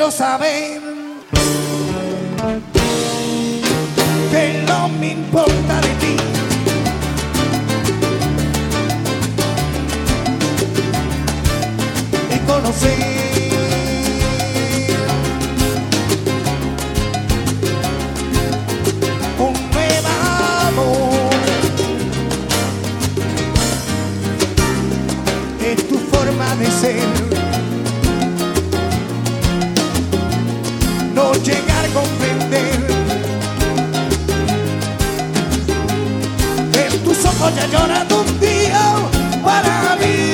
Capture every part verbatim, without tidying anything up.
Quiero saber que no me importa de ti. Y conocer un nuevo amor. Es tu forma de ser. No llegar a comprender. En tus ojos ya llorando un día para mí.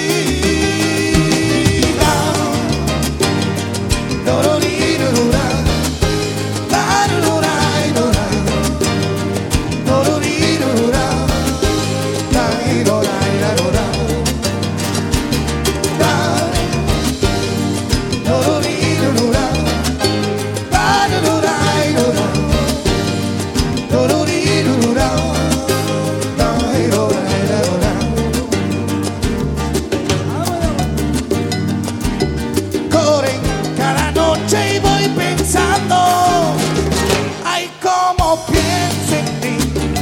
Y voy pensando, ay, cómo pienso en ti.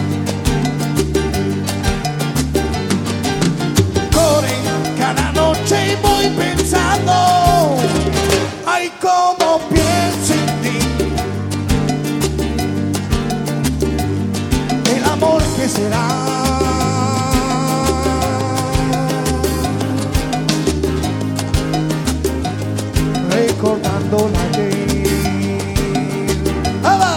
Corre cada noche y voy pensando, ay, cómo pienso en ti. El amor que será, recordando la ley. ¡Aba!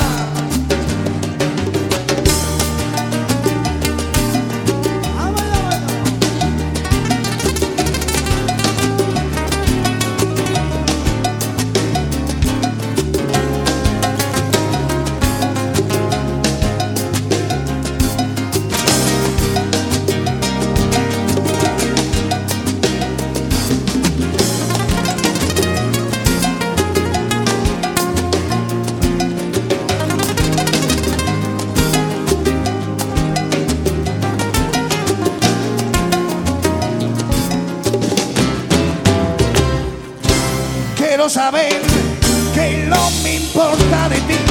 Quiero saber que no me importa de ti.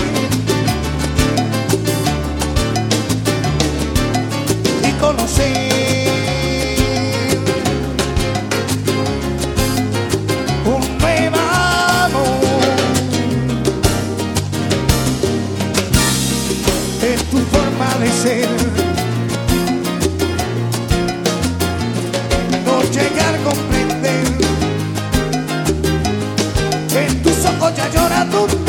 Y conocer un nuevo amor. Es tu forma de ser. No llegar a comprender. En tus ojos ya llora tu